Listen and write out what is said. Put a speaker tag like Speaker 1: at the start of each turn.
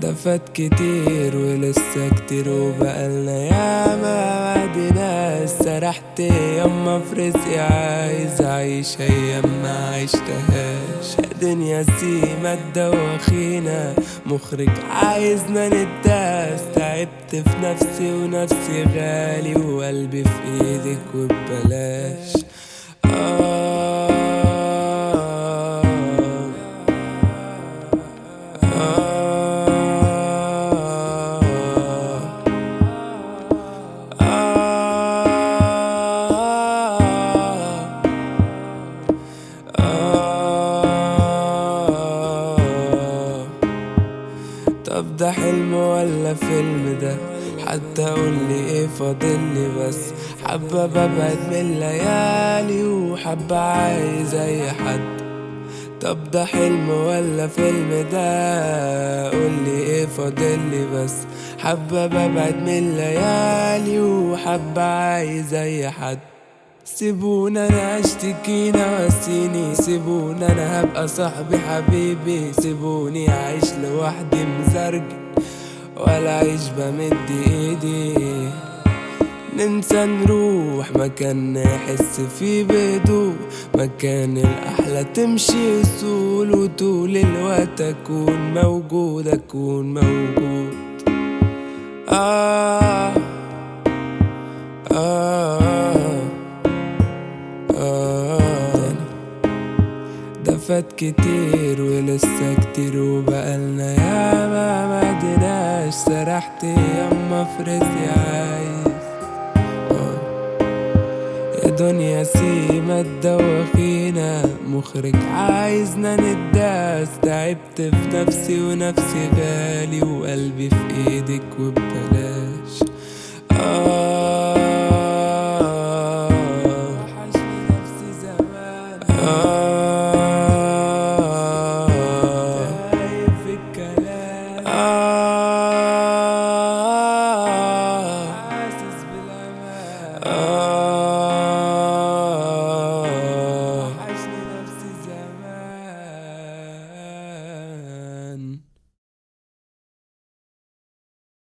Speaker 1: ده فات كتير ولسه كتير وبقالنا ياما بعدنا. سرحت يما في رزقي عايز اعيش ايام ما عشتهاش. يا دنيا سيما تدوخينا مخرج عايزنا نداس. تعبت في نفسي ونفسي غالي وقلبي في ايدك وببلاش. طب ده حلم ولا فيلم ده؟ حتى قولي ايه فاضلي بس. حبة ببعد من الليالي وحبة عايز اي حد. طب ده حلم ولا فيلم ده؟ قولي ايه فاضلي بس. حبة ببعد من الليالي وحبة عايز اي حد. سيبونا انا اشتكي نواسيني، سيبونا انا هبقى صاحبي حبيبي. سيبوني اعيش لوحدي مزرج ولا عيش بمد ايدي. ننسى نروح مكان نحس فيه بهدوء، مكان الاحلى تمشي اصول وطول الوقت اكون موجود اكون موجود. آه آه ده فات كتير ولسه كتير وبقالنا ياما معدناش. سرحت يما في رزقي عايز يا دنيا سيما تدوخينا مخرج عايزنا نداس. تعبت في نفسي ونفسي غالي وقلبي في ايدك وببلاش.